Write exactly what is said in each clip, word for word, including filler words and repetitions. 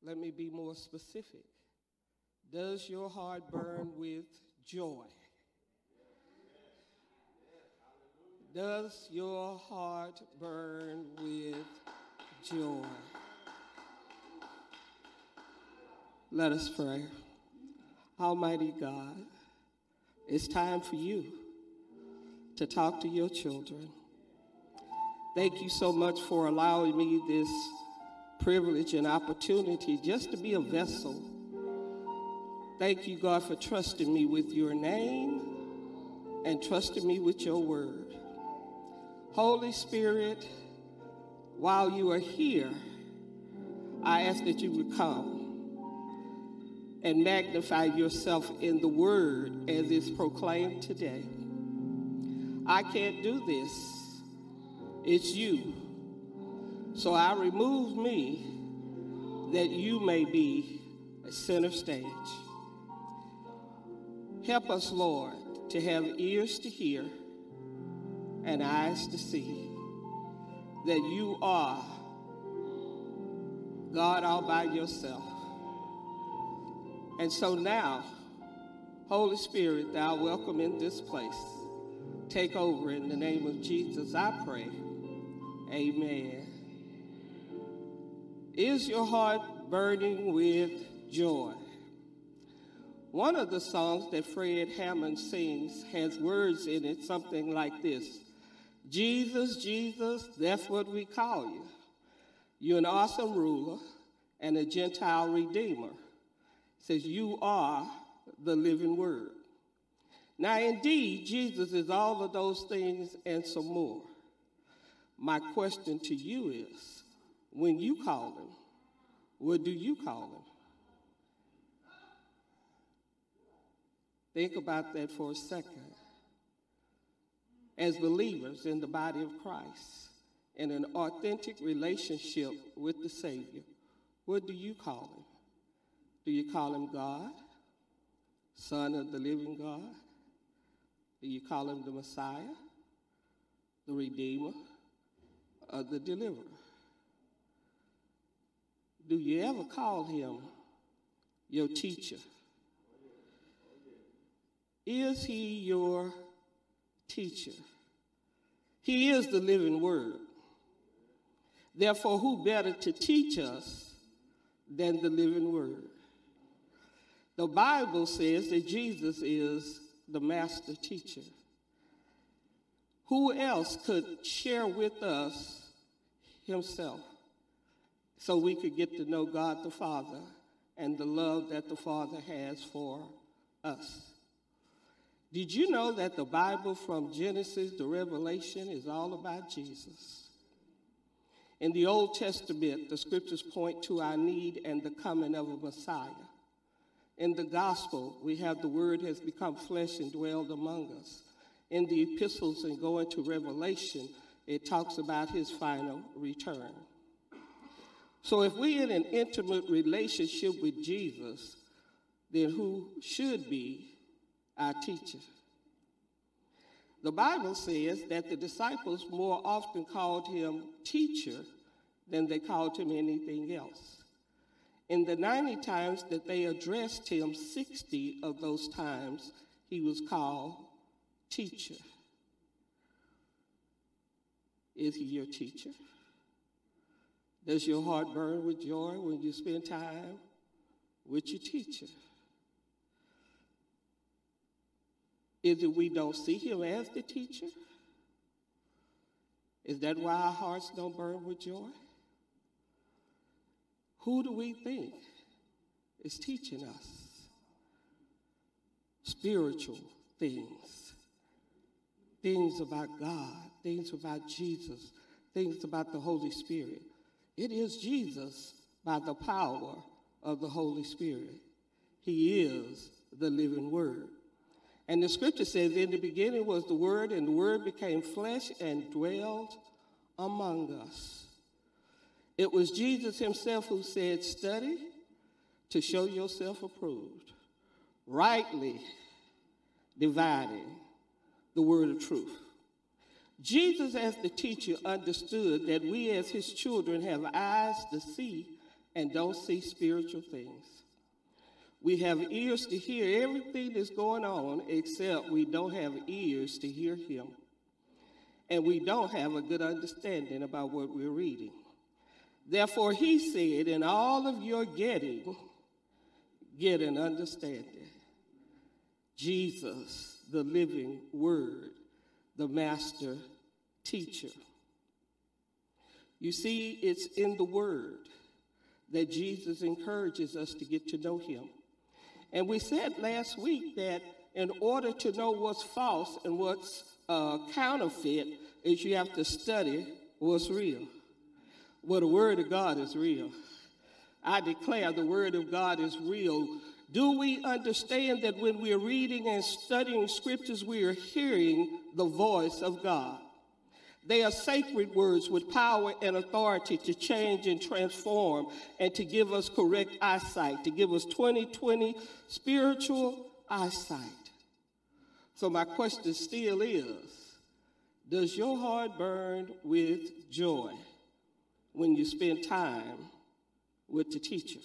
Let me be more specific. Does your heart burn with joy? Does your heart burn with joy? Let us pray. Almighty God, it's time for you to talk to your children. Thank you so much for allowing me this privilege and opportunity just to be a vessel. Thank you, God, for trusting me with your name and trusting me with your word. Holy Spirit, while you are here, I ask that you would come and magnify yourself in the word as is proclaimed today. I can't do this. It's you. So I remove me that you may be a center stage. Help us, Lord, to have ears to hear and eyes to see that you are God all by yourself. And so now, Holy Spirit, thou welcome in this place. Take over in the name of Jesus, I pray. Amen. Is your heart burning with joy? One of the songs that Fred Hammond sings has words in it, something like this. Jesus, Jesus, that's what we call you. You're an awesome ruler and a Gentile redeemer. It says you are the living word. Now, indeed, Jesus is all of those things and some more. My question to you is, when you call him, what do you call him? Think about that for a second. As believers in the body of Christ, in an authentic relationship with the Savior, what do you call him? Do you call him God, Son of the living God? Do you call him the Messiah, the Redeemer, or the Deliverer? Do you ever call him your teacher? Is he your teacher? He is the living word. Therefore, who better to teach us than the living word? The Bible says that Jesus is the master teacher. Who else could share with us himself so we could get to know God the Father and the love that the Father has for us? Did you know that the Bible from Genesis to Revelation is all about Jesus? In the Old Testament, the scriptures point to our need and the coming of a Messiah. In the gospel, we have the word has become flesh and dwelled among us. In the epistles and going to Revelation, it talks about his final return. So if we're in an intimate relationship with Jesus, then who should be our teacher? The Bible says that the disciples more often called him teacher than they called him anything else. In the ninety times that they addressed him, sixty of those times he was called teacher. Is he your teacher? Does your heart burn with joy when you spend time with your teacher? Is it we don't see him as the teacher? Is that why our hearts don't burn with joy? Who do we think is teaching us spiritual things? Things about God, things about Jesus, things about the Holy Spirit. It is Jesus by the power of the Holy Spirit. He is the living word. And the scripture says, in the beginning was the Word, and the Word became flesh and dwelled among us. It was Jesus himself who said, study to show yourself approved, rightly dividing the word of truth. Jesus, as the teacher, understood that we as his children have eyes to see and don't see spiritual things. We have ears to hear everything that's going on, except we don't have ears to hear him. And we don't have a good understanding about what we're reading. Therefore, he said, in all of your getting, get an understanding. Jesus, the living word, the master teacher. You see, it's in the word that Jesus encourages us to get to know him. And we said last week that in order to know what's false and what's uh, counterfeit, is you have to study what's real. Well, the word of God is real. I declare the word of God is real. Do we understand that when we're reading and studying scriptures, we are hearing the voice of God? They are sacred words with power and authority to change and transform and to give us correct eyesight, to give us twenty twenty spiritual eyesight. So my question still is, does your heart burn with joy when you spend time with the teacher?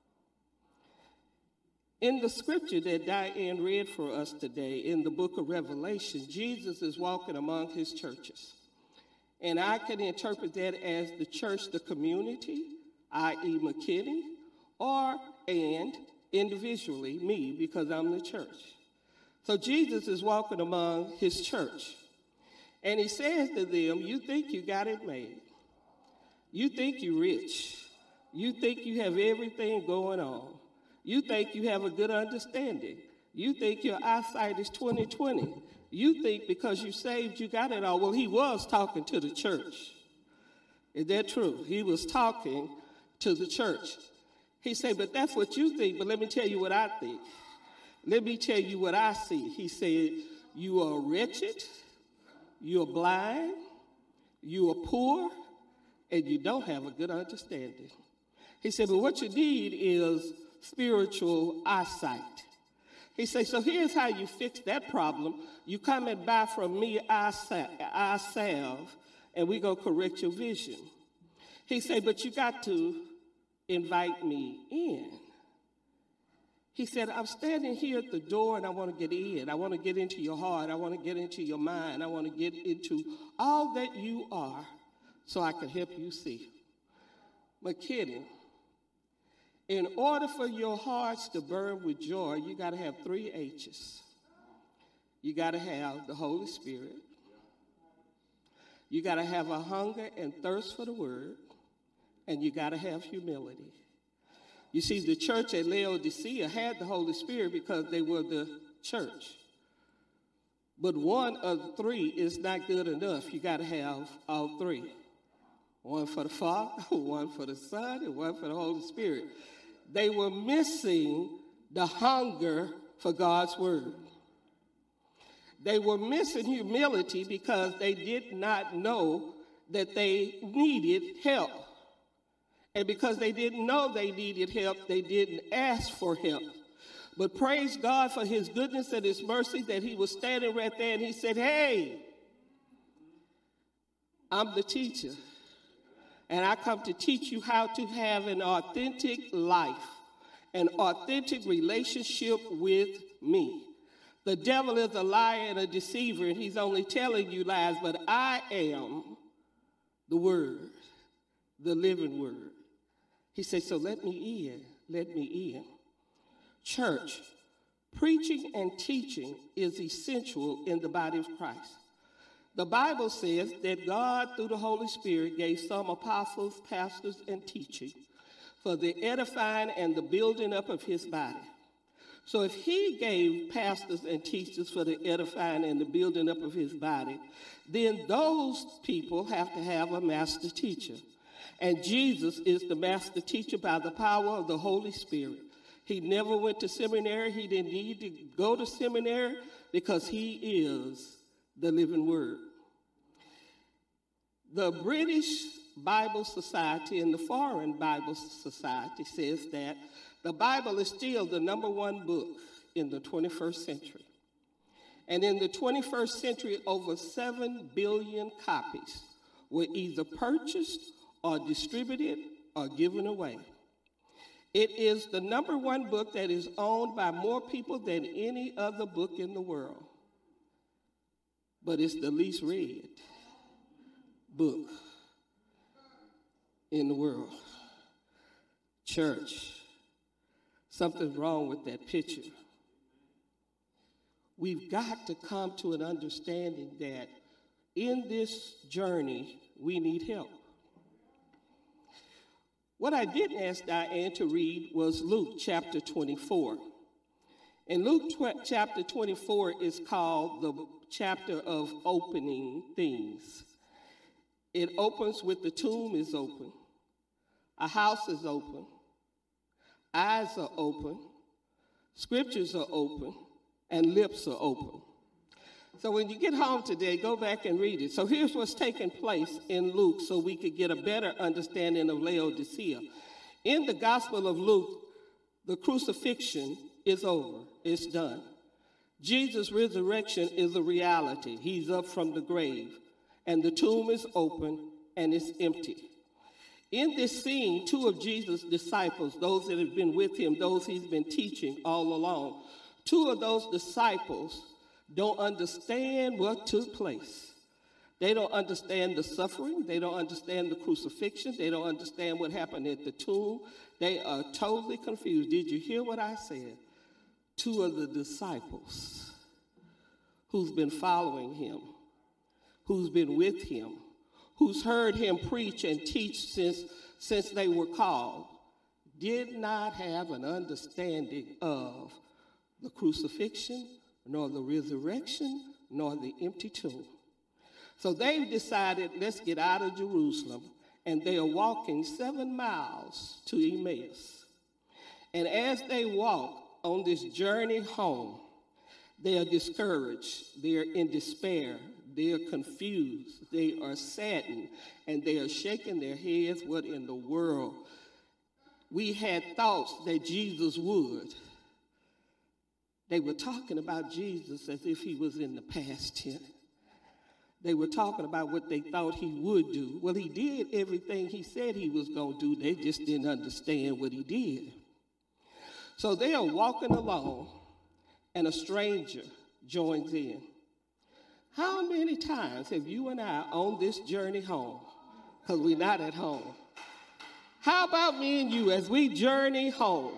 In the scripture that Diane read for us today, in the book of Revelation, Jesus is walking among his churches. And I can interpret that as the church, the community, that is. McKinney, or, and individually, me, because I'm the church. So Jesus is walking among his church. And he says to them, you think you got it made. You think you're rich. You think you have everything going on. You think you have a good understanding. You think your eyesight is twenty twenty. You think because you saved, you got it all. Well, he was talking to the church. Is that true? He was talking to the church. He said, but that's what you think, but let me tell you what I think. Let me tell you what I see. He said, you are wretched, you are blind, you are poor, and you don't have a good understanding. He said, but what you need is spiritual eyesight. He says, so here's how you fix that problem. You come and buy from me eye salve, and we go correct your vision. He said, but you got to invite me in. He said, I'm standing here at the door, and I want to get in. I want to get into your heart. I want to get into your mind. I want to get into all that you are so I can help you see. McKinney, in order for your hearts to burn with joy, you got to have three H's. You got to have the Holy Spirit. You got to have a hunger and thirst for the word. And you got to have humility. You see, the church at Laodicea had the Holy Spirit because they were the church. But one of the three is not good enough. You got to have all three. One for the Father, one for the Son, and one for the Holy Spirit. They were missing the hunger for God's word. They were missing humility because they did not know that they needed help. And because they didn't know they needed help, they didn't ask for help. But praise God for his goodness and his mercy that he was standing right there and he said, hey, I'm the teacher. And I come to teach you how to have an authentic life, an authentic relationship with me. The devil is a liar and a deceiver, and he's only telling you lies, but I am the word, the living word. He said, so let me in, let me in. Church, preaching and teaching is essential in the body of Christ. The Bible says that God, through the Holy Spirit, gave some apostles, pastors, and teaching for the edifying and the building up of his body. So if he gave pastors and teachers for the edifying and the building up of his body, then those people have to have a master teacher. And Jesus is the master teacher by the power of the Holy Spirit. He never went to seminary. He didn't need to go to seminary because he is the living word. The British Bible Society and the Foreign Bible Society says that the Bible is still the number one book in the twenty-first century. And in the twenty-first century, over seven billion copies were either purchased or distributed or given away. It is the number one book that is owned by more people than any other book in the world. But it's the least read book in the world. Church, something's wrong with that picture. We've got to come to an understanding that in this journey, we need help. What I didn't ask Diane to read was Luke chapter twenty-four. And Luke tw- chapter twenty-four is called the chapter of opening things. It opens with the tomb is open, a house is open, eyes are open, scriptures are open, and lips are open. So when you get home today, go back and read it. So here's what's taking place in Luke so we could get a better understanding of Laodicea. In the Gospel of Luke, the crucifixion is over. It's done. Jesus' resurrection is a reality. He's up from the grave, and the tomb is open, and it's empty. In this scene, two of Jesus' disciples, those that have been with him, those he's been teaching all along, two of those disciples don't understand what took place. They don't understand the suffering. They don't understand the crucifixion. They don't understand what happened at the tomb. They are totally confused. Did you hear what I said? Two of the disciples who's been following him, who's been with him, who's heard him preach and teach since, since they were called, did not have an understanding of the crucifixion, nor the resurrection, nor the empty tomb. So they've decided, let's get out of Jerusalem, and they are walking seven miles to Emmaus. And as they walk on this journey home, they are discouraged, they are in despair, they are confused, they are saddened, and they are shaking their heads, what in the world? We had thoughts that Jesus would. They were talking about Jesus as if he was in the past tense. They were talking about what they thought he would do. Well, he did everything he said he was going to do. They just didn't understand what he did. So they are walking along, and a stranger joins in. How many times have you and I on this journey home, because we're not at home? How about me and you as we journey home?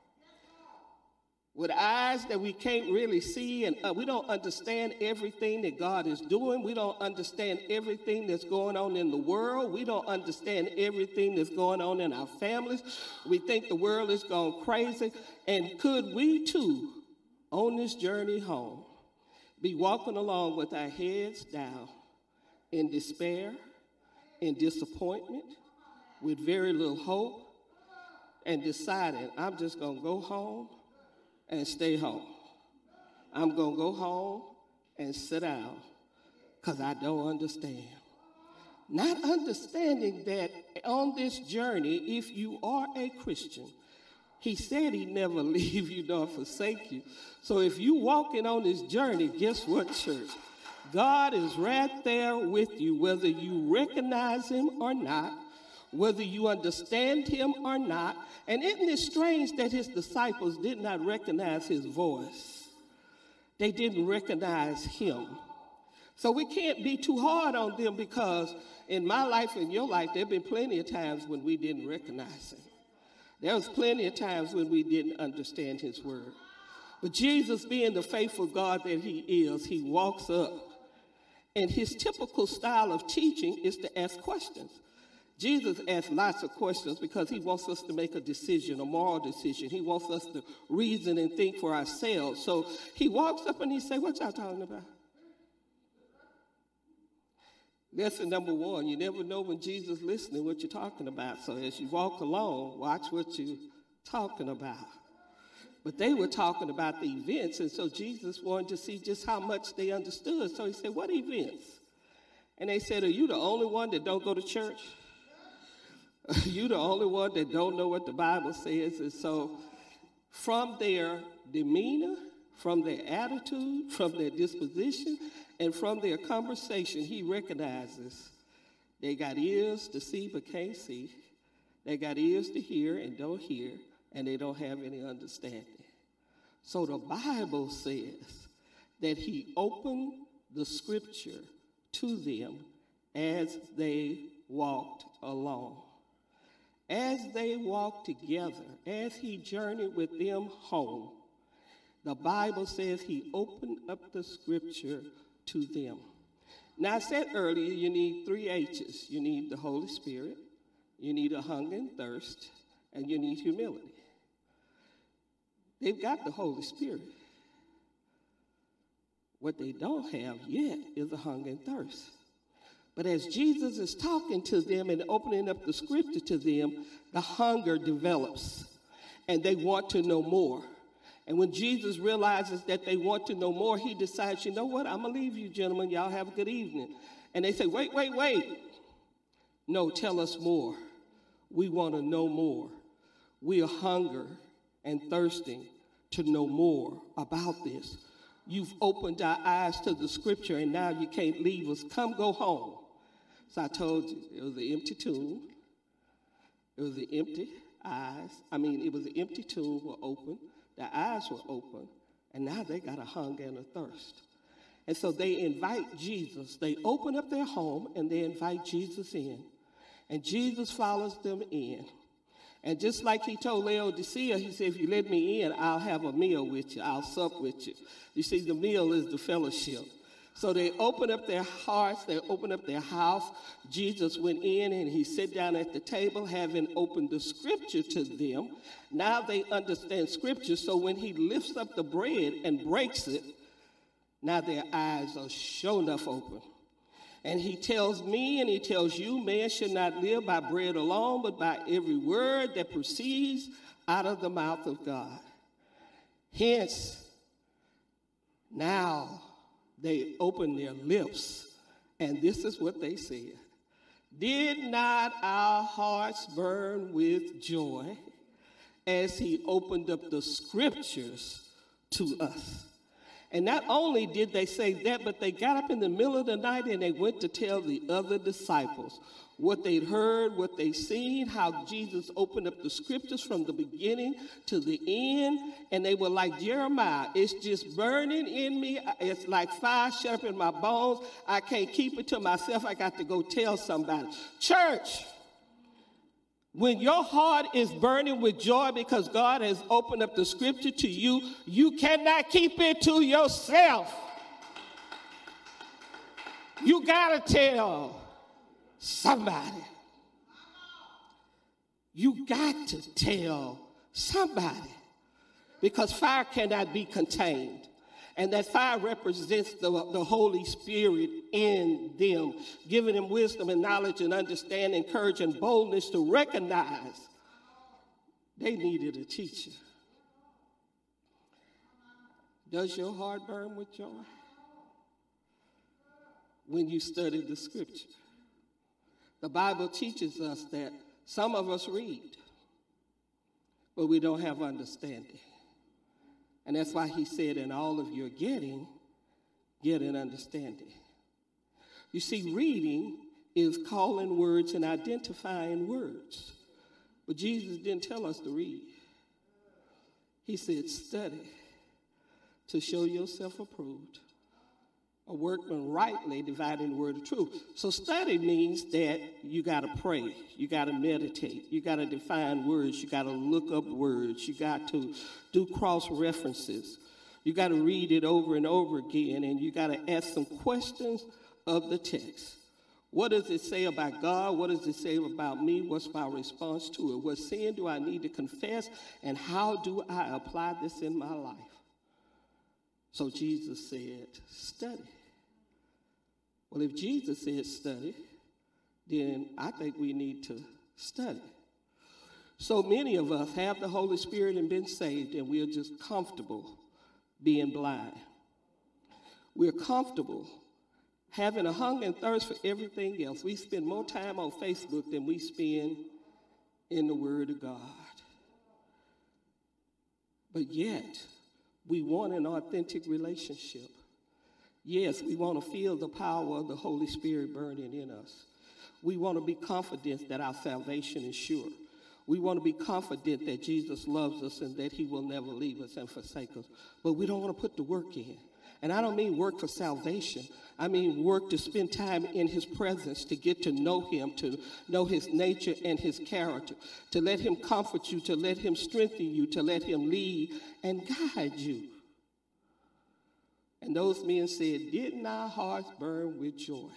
With eyes that we can't really see, and uh, we don't understand everything that God is doing. We don't understand everything that's going on in the world. We don't understand everything that's going on in our families. We think the world is going crazy. And could we too, on this journey home, be walking along with our heads down in despair, in disappointment, with very little hope, and deciding, I'm just going to go home and stay home. I'm going to go home and sit down because I don't understand. Not understanding that on this journey, if you are a Christian, he said he'd never leave you nor forsake you. So if you walking on this journey, guess what, church? God is right there with you, whether you recognize him or not, whether you understand him or not. And isn't it strange that his disciples did not recognize his voice? They didn't recognize him. So we can't be too hard on them, because in my life and your life, there have been plenty of times when we didn't recognize him. There was plenty of times when we didn't understand his word. But Jesus, being the faithful God that he is, he walks up. And his typical style of teaching is to ask questions. Jesus asks lots of questions because he wants us to make a decision, a moral decision. He wants us to reason and think for ourselves. So he walks up and he says, what y'all talking about? Lesson number one, you never know when Jesus is listening what you're talking about. So as you walk along, watch what you're talking about. But they were talking about the events, and so Jesus wanted to see just how much they understood. So he said, what events? And they said, are you the only one that don't go to church? You the only one that don't know what the Bible says. And so from their demeanor, from their attitude, from their disposition, and from their conversation, he recognizes they got ears to see but can't see. They got ears to hear and don't hear. and they don't have any understanding. So the Bible says that he opened the scripture to them as they walked along. As they walked together, as he journeyed with them home, the Bible says he opened up the scripture to them. Now, I said earlier, you need three H's. You need the Holy Spirit, you need a hunger and thirst, and you need humility. They've got the Holy Spirit. What they don't have yet is a hunger and thirst. But as Jesus is talking to them and opening up the scripture to them, the hunger develops, and they want to know more. And when Jesus realizes that they want to know more, he decides, you know what, I'm going to leave you, gentlemen. Y'all have a good evening. And they say, wait, wait, wait. No, tell us more. We want to know more. We are hungry and thirsting to know more about this. You've opened our eyes to the scripture, and now you can't leave us. Come, go home. So I told you, it was an empty tomb. It was the empty eyes. I mean, it was an empty tomb were open. Their eyes were open, and now they got a hunger and a thirst. And so they invite Jesus. They open up their home, and they invite Jesus in. And Jesus follows them in. And just like he told Laodicea, he said, if you let me in, I'll have a meal with you. I'll sup with you. You see, the meal is the fellowship. So they open up their hearts. They open up their house. Jesus went in and he sat down at the table, having opened the scripture to them. Now they understand scripture. So when he lifts up the bread and breaks it, now their eyes are sure enough open. And he tells me and he tells you, man should not live by bread alone, but by every word that proceeds out of the mouth of God. Hence, now they open their lips, and this is what they said. Did not our hearts burn with joy as he opened up the scriptures to us? And not only did they say that, but they got up in the middle of the night and they went to tell the other disciples what they'd heard, what they'd seen, how Jesus opened up the scriptures from the beginning to the end. And they were like Jeremiah, it's just burning in me. It's like fire shut up in my bones. I can't keep it to myself. I got to go tell somebody. Church, when your heart is burning with joy because God has opened up the scripture to you, you cannot keep it to yourself. You got to tell somebody. You got to tell somebody because fire cannot be contained. And that fire represents the, the Holy Spirit in them, giving them wisdom and knowledge and understanding, courage and boldness to recognize they needed a teacher. Does your heart burn with joy when you study the scripture? The Bible teaches us that some of us read, but we don't have understanding. And that's why he said, in all of your getting, get an understanding. You see, reading is calling words and identifying words. But Jesus didn't tell us to read. He said, study to show yourself approved, a workman rightly dividing the word of truth. So study means that you got to pray, you got to meditate, you got to define words, you got to look up words, you got to do cross references, you got to read it over and over again, and you got to ask some questions of the text. What does it say about God? What does it say about me? What's my response to it? What sin do I need to confess? And how do I apply this in my life? So Jesus said, study. Well, if Jesus said study, then I think we need to study. So many of us have the Holy Spirit and been saved, and we're just comfortable being blind. We're comfortable having a hunger and thirst for everything else. We spend more time on Facebook than we spend in the Word of God. But yet, we want an authentic relationship. Yes, we want to feel the power of the Holy Spirit burning in us. We want to be confident that our salvation is sure. We want to be confident that Jesus loves us and that he will never leave us and forsake us. But we don't want to put the work in. And I don't mean work for salvation. I mean work to spend time in his presence, to get to know him, to know his nature and his character, to let him comfort you, to let him strengthen you, to let him lead and guide you. And those men said, "Didn't our hearts burn with joy?"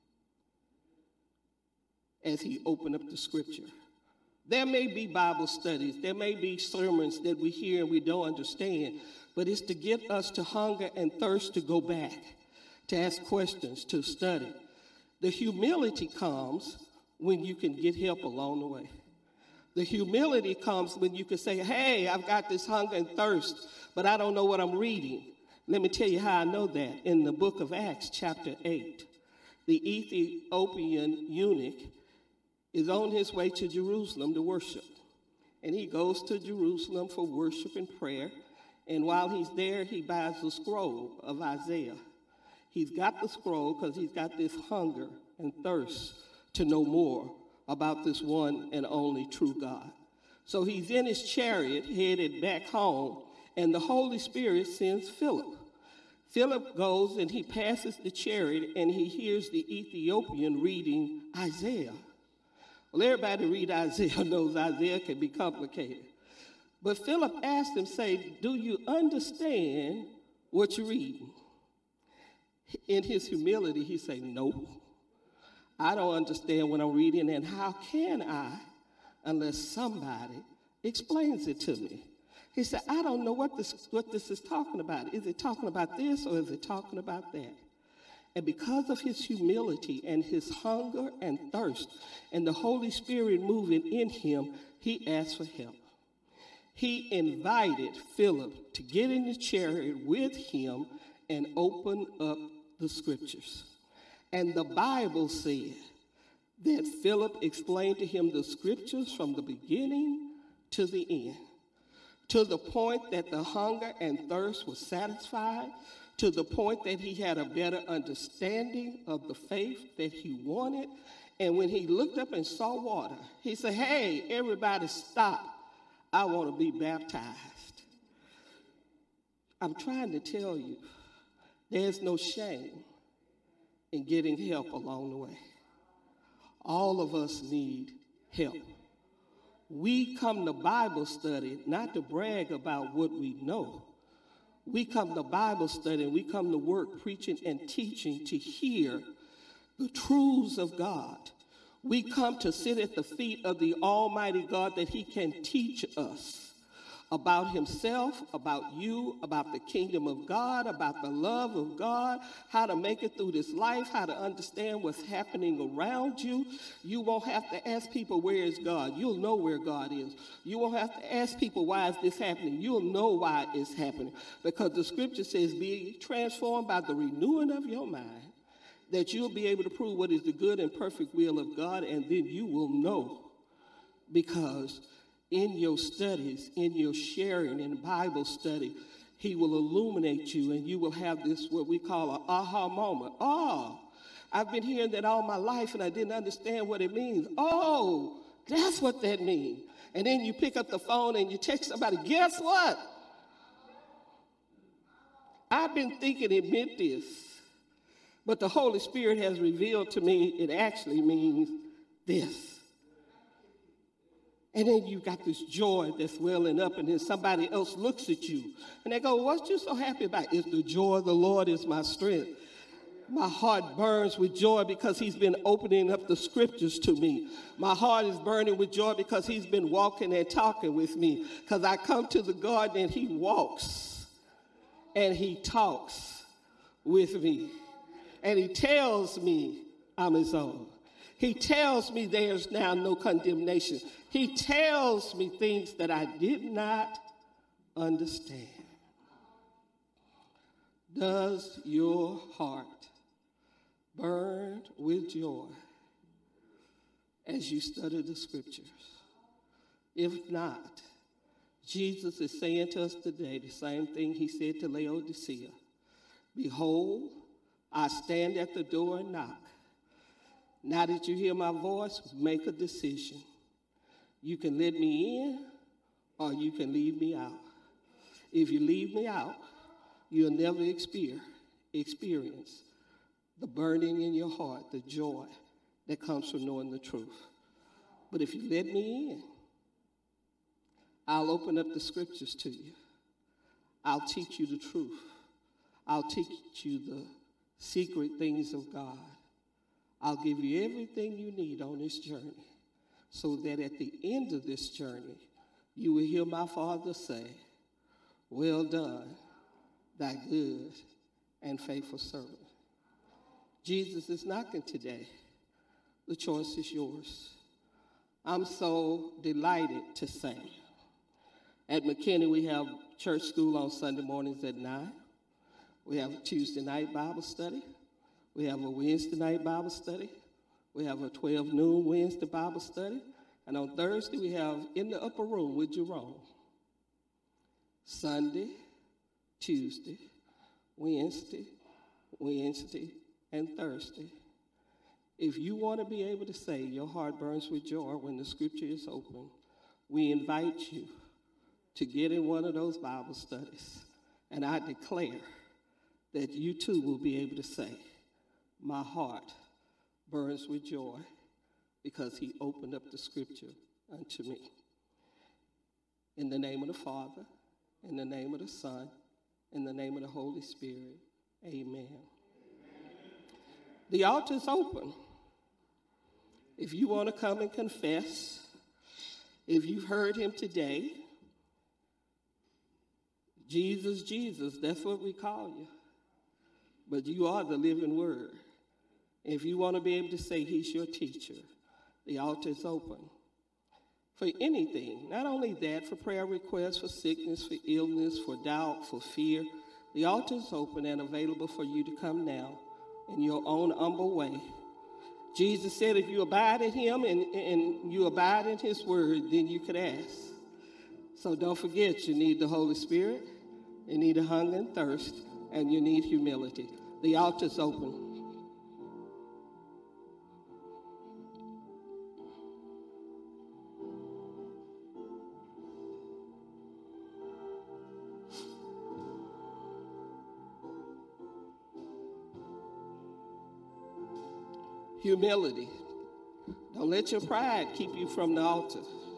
As he opened up the scripture. There may be Bible studies, there may be sermons that we hear and we don't understand, but it's to get us to hunger and thirst to go back, to ask questions, to study. The humility comes when you can get help along the way. The humility comes when you can say, "Hey, I've got this hunger and thirst, but I don't know what I'm reading." Let me tell you how I know that. In the book of Acts, chapter eight, the Ethiopian eunuch is on his way to Jerusalem to worship. And he goes to Jerusalem for worship and prayer. And while he's there, he buys the scroll of Isaiah. He's got the scroll because he's got this hunger and thirst to know more about this one and only true God. So he's in his chariot headed back home, and the Holy Spirit sends Philip. Philip goes and he passes the chariot and he hears the Ethiopian reading Isaiah. Well, everybody read Isaiah knows Isaiah can be complicated. But Philip asked him, say, "Do you understand what you're reading?" In his humility, he said, "No, I don't understand what I'm reading, and how can I unless somebody explains it to me?" He said, "I don't know what this, what this is talking about. Is it talking about this or is it talking about that?" And because of his humility and his hunger and thirst and the Holy Spirit moving in him, he asked for help. He invited Philip to get in the chariot with him and open up the scriptures. And the Bible said that Philip explained to him the scriptures from the beginning to the end, to the point that the hunger and thirst was satisfied, to the point that he had a better understanding of the faith that he wanted. And when he looked up and saw water, he said, "Hey, everybody stop. I want to be baptized." I'm trying to tell you, there's no shame in getting help along the way. All of us need help. We come to Bible study not to brag about what we know. We come to Bible study and we come to work preaching and teaching to hear the truths of God. We come to sit at the feet of the Almighty God that he can teach us about himself, about you, about the kingdom of God, about the love of God, how to make it through this life, how to understand what's happening around you. You won't have to ask people, "Where is God?" You'll know where God is. You won't have to ask people, "Why is this happening?" You'll know why it's happening, because the scripture says, "Be transformed by the renewing of your mind, that you'll be able to prove what is the good and perfect will of God," and then you will know, because in your studies, in your sharing in Bible study, he will illuminate you and you will have this, what we call an aha moment. Oh, I've been hearing that all my life and I didn't understand what it means. Oh, that's what that means. And then you pick up the phone and you text somebody, "Guess what? I've been thinking it meant this, but the Holy Spirit has revealed to me it actually means this." And then you got this joy that's welling up, and then somebody else looks at you and they go, "What you so happy about?" "It's the joy of the Lord is my strength." My heart burns with joy because he's been opening up the scriptures to me. My heart is burning with joy because he's been walking and talking with me. Because I come to the garden and he walks and he talks with me. And he tells me I'm his own. He tells me there's now no condemnation. He tells me things that I did not understand. Does your heart burn with joy as you study the scriptures? If not, Jesus is saying to us today the same thing he said to Laodicea. "Behold, I stand at the door and knock. Now that you hear my voice, make a decision. You can let me in or you can leave me out. If you leave me out, you'll never experience, experience the burning in your heart, the joy that comes from knowing the truth. But if you let me in, I'll open up the scriptures to you. I'll teach you the truth. I'll teach you the secret things of God. I'll give you everything you need on this journey so that at the end of this journey, you will hear my Father say, "Well done, thy good and faithful servant." Jesus is knocking today. The choice is yours. I'm so delighted to say, at McKinney, we have church school on Sunday mornings at nine. We have a Tuesday night Bible study. We have a Wednesday night Bible study. We have a twelve noon Wednesday Bible study. And on Thursday, we have in the upper room with Jerome. Sunday, Tuesday, Wednesday, Wednesday, and Thursday. If you want to be able to say your heart burns with joy when the scripture is open, we invite you to get in one of those Bible studies. And I declare that you too will be able to say, "My heart burns with joy because he opened up the scripture unto me." In the name of the Father, in the name of the Son, in the name of the Holy Spirit, amen. Amen. The altar is open. If you want to come and confess, if you've heard him today, Jesus, Jesus, that's what we call you. But you are the living word. If you want to be able to say he's your teacher, the altar is open. For anything, not only that, for prayer requests, for sickness, for illness, for doubt, for fear, the altar is open and available for you to come now in your own humble way. Jesus said if you abide in him and, and you abide in his word, then you could ask. So don't forget, you need the Holy Spirit, you need a hunger and thirst, and you need humility. The altar is open. Humility. Don't let your pride keep you from the altar.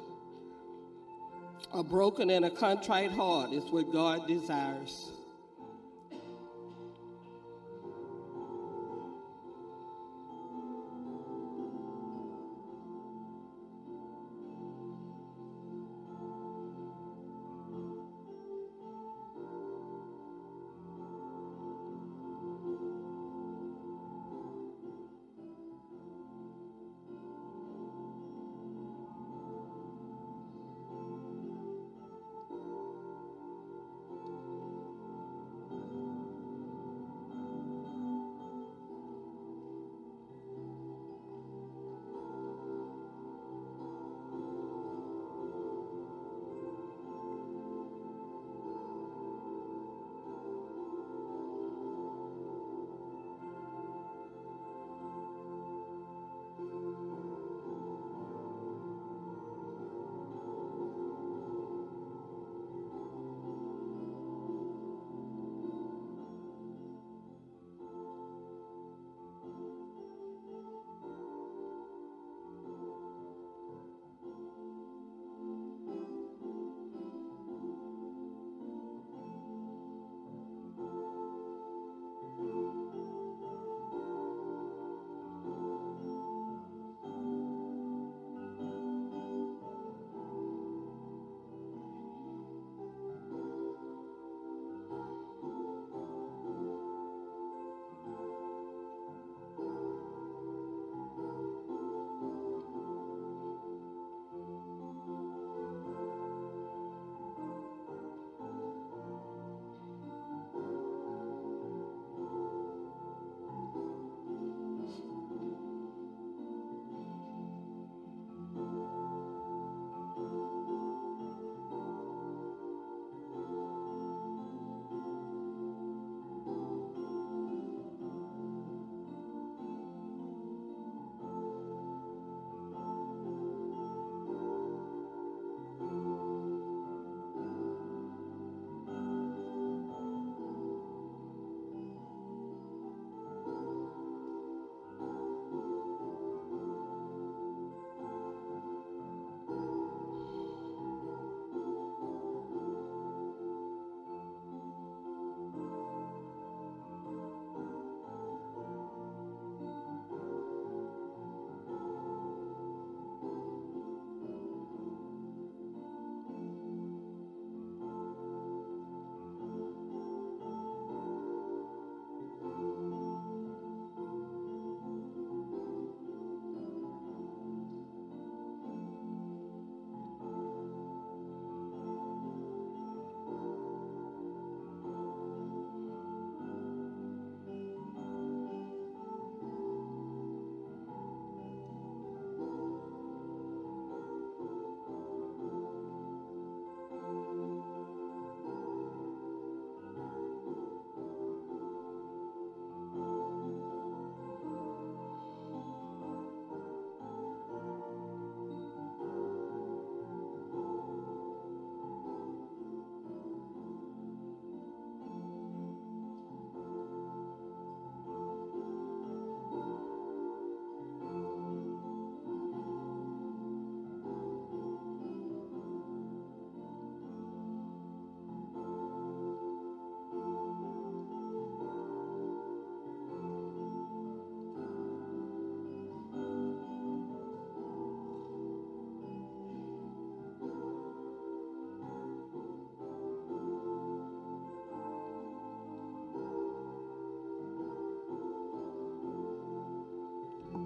A broken and a contrite heart is what God desires.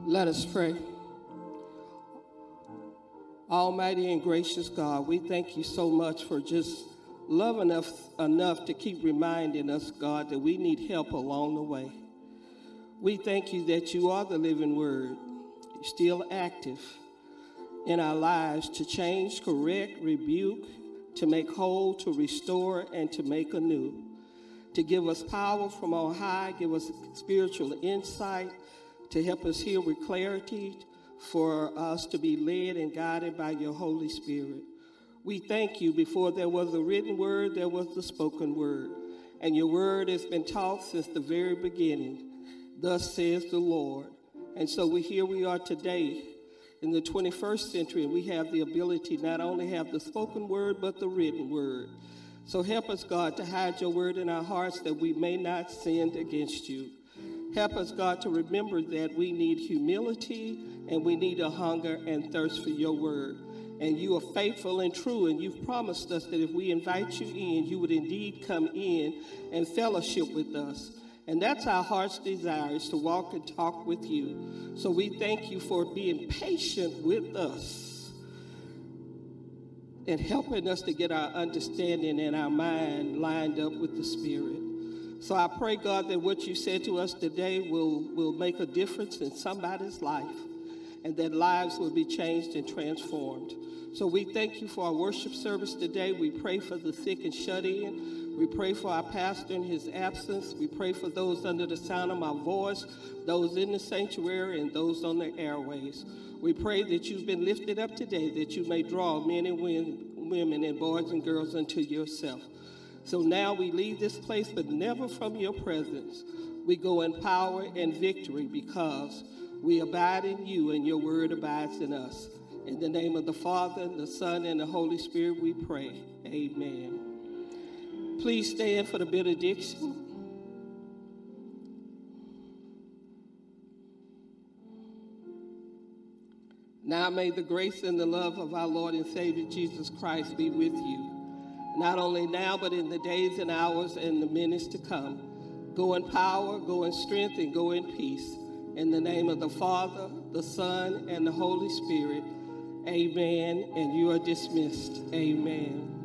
Let us pray. Almighty and gracious God, we thank you so much for just loving us enough to keep reminding us, God, that we need help along the way. We thank you that you are the living word, still active in our lives to change, correct, rebuke, to make whole, to restore, and to make anew, to give us power from on high, give us spiritual insight, to help us hear with clarity, for us to be led and guided by your Holy Spirit. We thank you. Before there was a written word, there was the spoken word. And your word has been taught since the very beginning. Thus says the Lord. And so we here we are today in the twenty-first century, and we have the ability not only have the spoken word, but the written word. So help us, God, to hide your word in our hearts that we may not sin against you. Help us, God, to remember that we need humility and we need a hunger and thirst for your word. And you are faithful and true, and you've promised us that if we invite you in, you would indeed come in and fellowship with us. And that's our heart's desire, is to walk and talk with you. So we thank you for being patient with us and helping us to get our understanding and our mind lined up with the Spirit. So I pray, God, that what you said to us today will, will make a difference in somebody's life, and that lives will be changed and transformed. So we thank you for our worship service today. We pray for the sick and shut in. We pray for our pastor in his absence. We pray for those under the sound of my voice, those in the sanctuary, and those on the airways. We pray that you've been lifted up today, that you may draw men and women and boys and girls unto yourself. So now we leave this place, but never from your presence. We go in power and victory because we abide in you and your word abides in us. In the name of the Father, the Son, and the Holy Spirit, we pray. Amen. Please stand for the benediction. Now may the grace and the love of our Lord and Savior Jesus Christ be with you, not only now, but in the days and hours and the minutes to come. Go in power, go in strength, and go in peace. In the name of the Father, the Son, and the Holy Spirit, amen. And you are dismissed. Amen.